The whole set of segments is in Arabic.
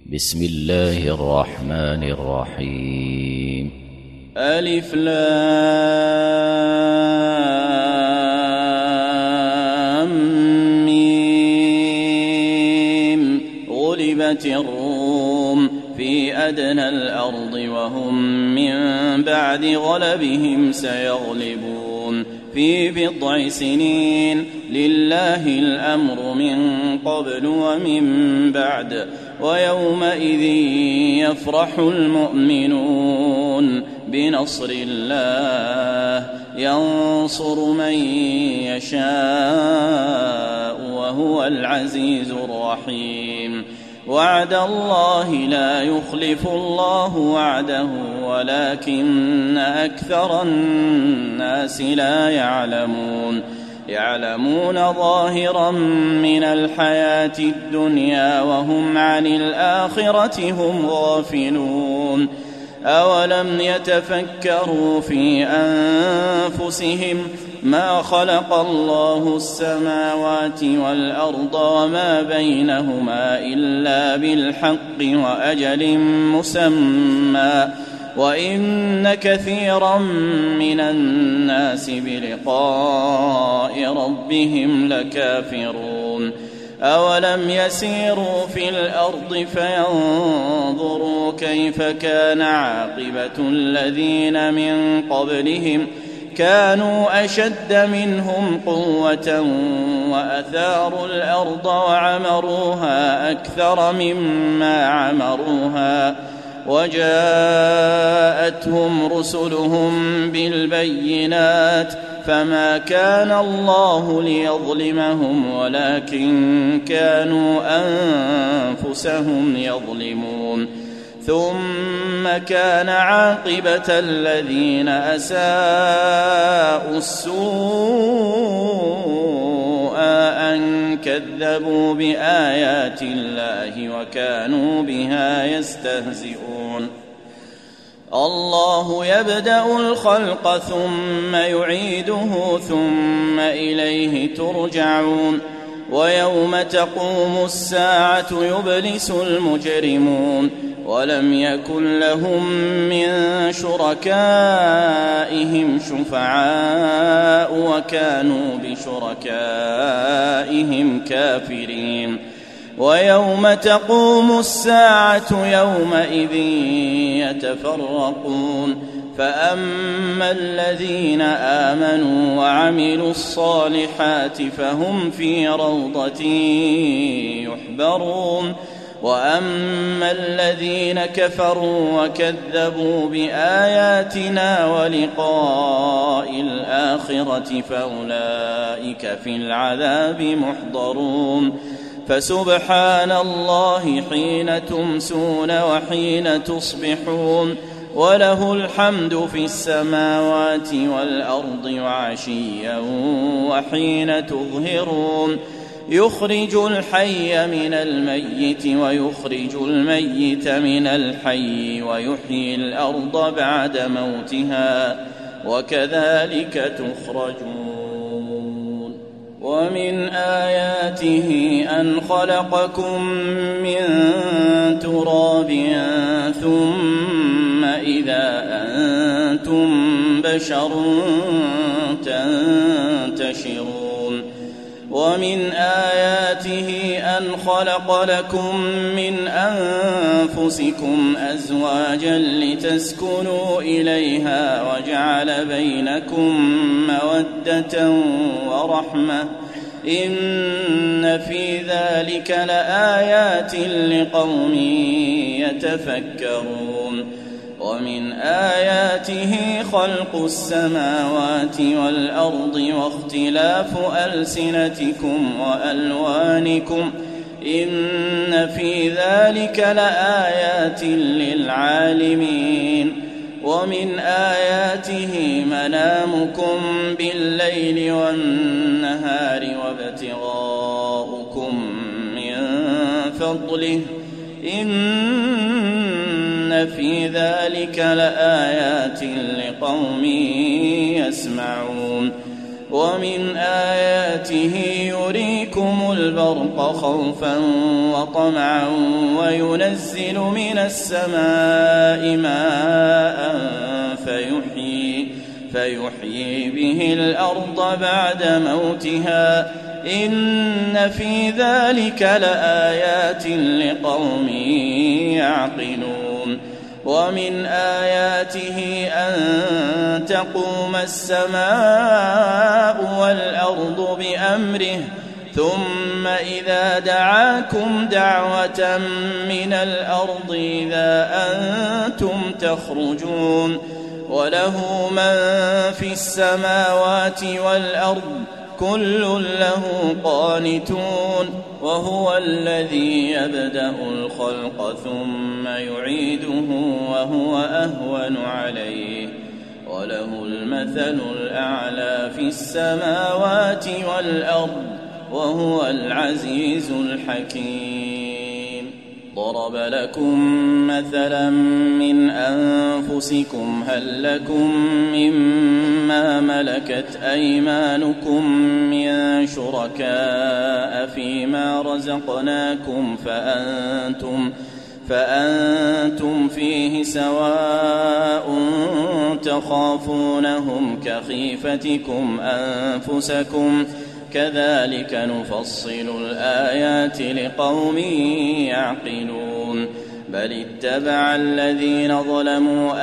بسم الله الرحمن الرحيم. ألف لام ميم. غلبت الروم في أدنى الأرض وهم من بعد غلبهم سيغلبون في بضع سنين. لله الأمر من قبل ومن بعد ويومئذ يفرح المؤمنون بنصر الله ينصر من يشاء وهو العزيز الرحيم. وعد الله لا يخلف الله وعده ولكن أكثر الناس لا يعلمون ظاهرا من الحياة الدنيا وهم عن الآخرة هم غافلون. أولم يتفكروا في أنفسهم ما خلق الله السماوات والأرض وما بينهما إلا بالحق وأجل مسمى وإن كثيرا من الناس بلقاء ربهم لكافرون. أولم يسيروا في الأرض فينظروا كيف كان عاقبة الذين من قبلهم كانوا أشد منهم قوة وأثاروا الأرض وعمروها أكثر مما عمروها وجاءتهم رسلهم بالبينات فما كان الله ليظلمهم ولكن كانوا أنفسهم يظلمون. ثم كان عاقبة الذين أساءوا السوء أن كذبوا بآيات الله وكانوا بها يستهزئون. الله يبدأ الخلق ثم يعيده ثم إليه ترجعون. ويوم تقوم الساعة يبلس المجرمون ولم يكن لهم من شركائهم شفعاء وكانوا بشركائهم كافرين. ويوم تقوم الساعة يومئذ يتفرقون فأما الذين آمنوا وعملوا الصالحات فهم في روضة يحبرون. وأما الذين كفروا وكذبوا بآياتنا ولقاء الآخرة فأولئك في العذاب محضرون. فسبحان الله حين تمسون وحين تصبحون وله الحمد في السماوات والأرض وعشيا وحين تظهرون. يخرج الحي من الميت ويخرج الميت من الحي ويحيي الأرض بعد موتها وكذلك تخرجون. ومن آياته أن خلقكم من تراب ثم إذا أنتم بشر تنتشرون. ومن آياته أن خلق لكم من أنفسكم أزواجا لتسكنوا إليها وجعل بينكم مودة ورحمة إن في ذلك لآيات لقوم يتفكرون. ومن آياته خلق السماوات والأرض واختلاف ألسنتكم وألوانكم إن في ذلك لآيات للعالمين. ومن آياته منامكم بالليل والنهار وابتغاؤكم من فضله إن في ذلك لآيات لقوم يسمعون. ومن آياته يريكم البرق خوفا وطمعا وينزل من السماء ماء فيحيي به الأرض بعد موتها إن في ذلك لآيات لقوم يعقلون ومن آياته أن تقوم السماء والأرض بأمره ثم إذا دعاكم دعوة من الأرض إذا أنتم تخرجون وله من في السماوات والأرض كل له قانتون وهو الذي يبدأ الخلق ثم يعيده وهو أهون عليه وله المثل الأعلى في السماوات والأرض وهو العزيز الحكيم ضرب لكم مثلا من أنفسكم هل لكم مما ملكت أيمانكم من شركاء فيما رزقناكم فأنتم فيه سواء تخافونهم كخيفتكم أنفسكم كذلك نفصل الآيات لقوم يعقلون بل اتبع الذين ظلموا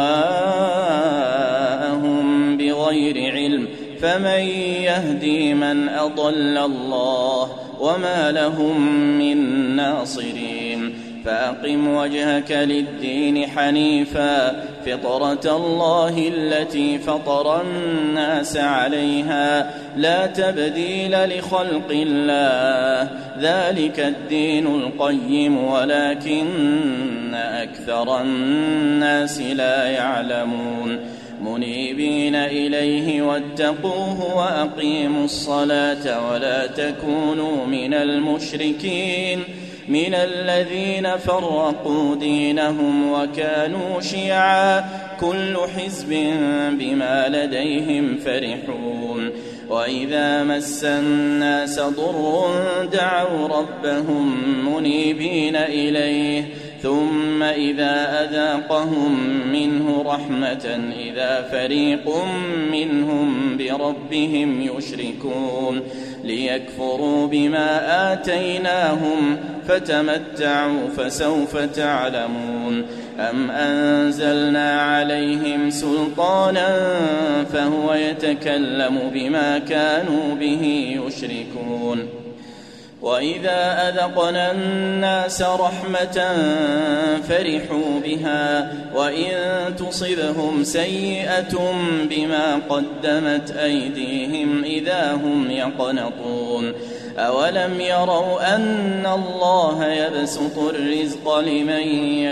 أهواءهم بغير علم فمن يهدي من أضل الله وما لهم من ناصرين فأقم وجهك للدين حنيفا فطرة الله التي فطر الناس عليها لا تبديل لخلق الله ذلك الدين القيم ولكن أكثر الناس لا يعلمون منيبين إليه واتقوه وأقيموا الصلاة ولا تكونوا من المشركين من الذين فرقوا دينهم وكانوا شيعا كل حزب بما لديهم فرحون وإذا مس الناس ضر دعوا ربهم منيبين إليه ثم إذا أذاقهم منه رحمة إذا فريق منهم بربهم يشركون ليكفروا بما آتيناهم فتمتعوا فسوف تعلمون أم أنزلنا عليهم سلطانا فهو يتكلم بما كانوا به يشركون وإذا أذقنا الناس رحمة فرحوا بها وإن تصبهم سيئة بما قدمت أيديهم إذا هم يقنطون أولم يروا أن الله يبسط الرزق لمن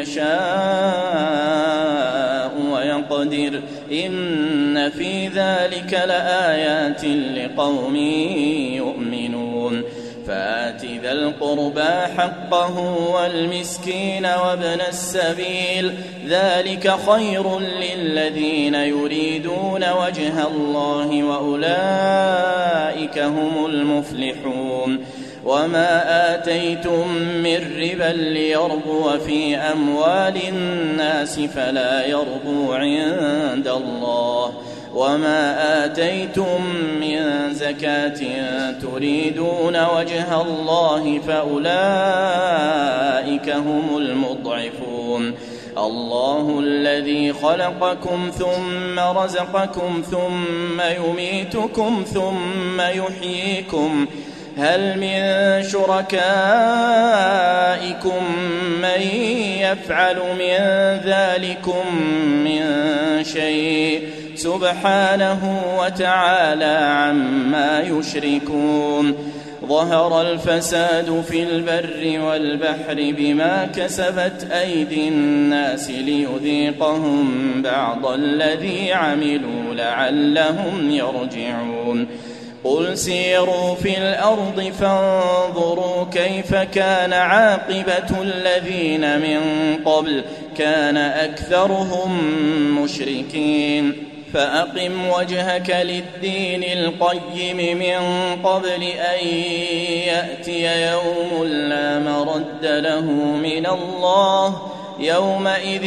يشاء ويقدر إن في ذلك لآيات لقوم يؤمنون فآت ذا القربى حقه والمسكين وابن السبيل ذلك خير للذين يريدون وجه الله وأولئك هم المفلحون وما آتيتم من ربا ليربو في أموال الناس فلا يربو عند الله وما آتيتم من زكاة تريدون وجه الله فأولئك هم المضعفون الله الذي خلقكم ثم رزقكم ثم يميتكم ثم يحييكم هل من شركائكم من يفعل من ذلكم من شيء سبحانه وتعالى عما يشركون ظهر الفساد في البر والبحر بما كسبت أيدي الناس ليذيقهم بعض الذي عملوا لعلهم يرجعون قل سيروا في الأرض فانظروا كيف كان عاقبة الذين من قبل كان أكثرهم مشركين فأقم وجهك للدين القيم من قبل أن يأتي يوم لا مرد له من الله يومئذ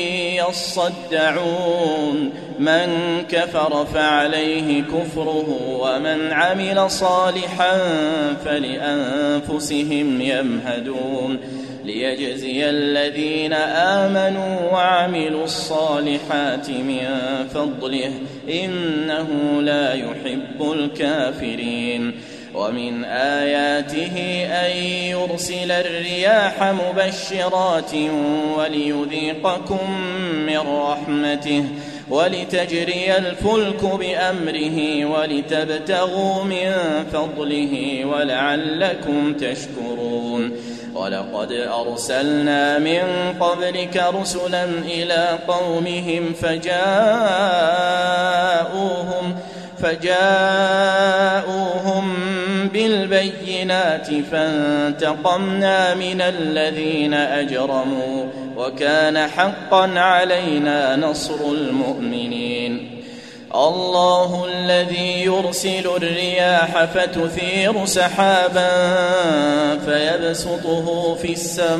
يصدعون من كفر فعليه كفره ومن عمل صالحا فلأنفسهم يمهدون ليجزي الذين آمنوا وعملوا الصالحات من فضله إنه لا يحب الكافرين ومن آياته أن يرسل الرياح مبشرات وليذيقكم من رحمته ولتجري الفلك بأمره ولتبتغوا من فضله ولعلكم تشكرون ولقد أرسلنا من قبلك رسلا إلى قومهم فجاءوهم بالبينات فانتقمنا من الذين أجرموا وكان حقا علينا نصر المؤمنين الله الذي يرسل الرياح فتثير سحابا فيبسطه في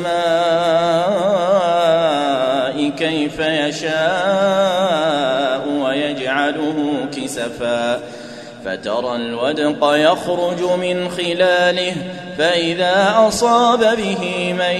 السماء كيف يشاء ويجعله كسفا فترى الودق يخرج من خلاله فإذا أصاب به من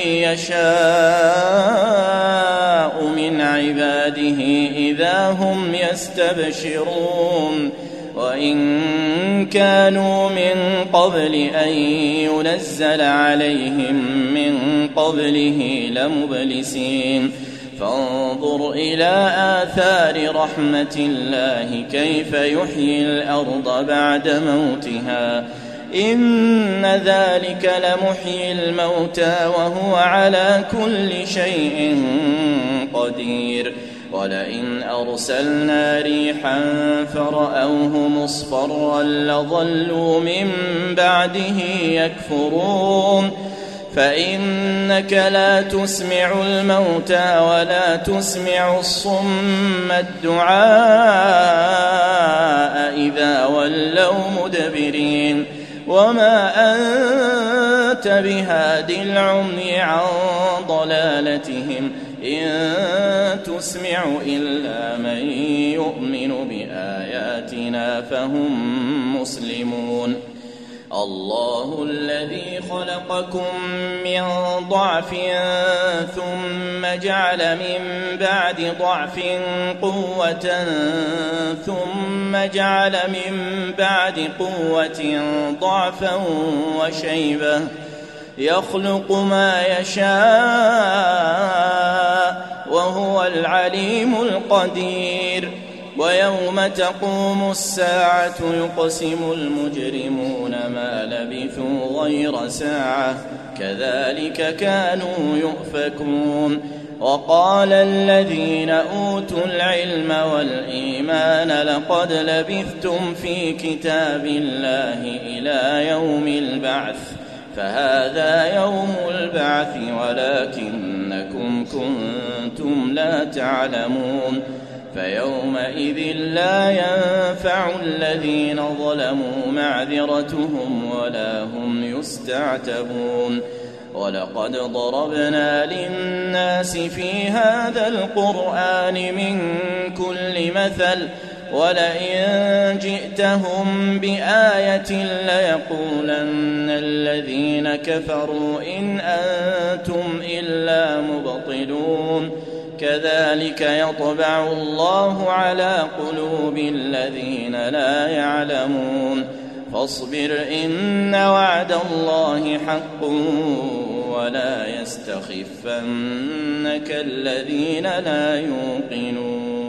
يشاء من عباده إذا هم يستبشرون وإن كانوا من قبل أن ينزل عليهم من قبله لمبلسين فانظر إلى آثار رحمة الله كيف يحيي الأرض بعد موتها إن ذلك لمحيي الموتى وهو على كل شيء قدير ولئن أرسلنا ريحا فرأوه مصفرا لظلوا من بعده يكفرون فإنك لا تسمع الموتى ولا تسمع الصم الدعاء إذا ولوا مدبرين وما أنت بهاد العمي عن ضلالتهم إن تسمع إلا من يؤمن بآياتنا فهم مسلمون الله الذي خلقكم من ضعف ثم جعل من بعد ضعف قوة ثم جعل من بعد قوة ضعفا وشيبة يخلق ما يشاء وهو العليم القدير ويوم تقوم الساعة يقسم المجرمون ما لبثوا غير ساعة كذلك كانوا يؤفكون وقال الذين أوتوا العلم والإيمان لقد لبثتم في كتاب الله إلى يوم البعث فهذا يوم البعث ولكنكم كنتم لا تعلمون فيومئذ لا ينفع الذين ظلموا معذرتهم ولا هم يستعتبون ولقد ضربنا للناس في هذا القرآن من كل مثل ولئن جئتهم بآية ليقولن الذين كفروا إن أنتم إلا مبطلون كذلك يطبع الله على قلوب الذين لا يعلمون فاصبر إن وعد الله حق ولا يستخفنك الذين لا يوقنون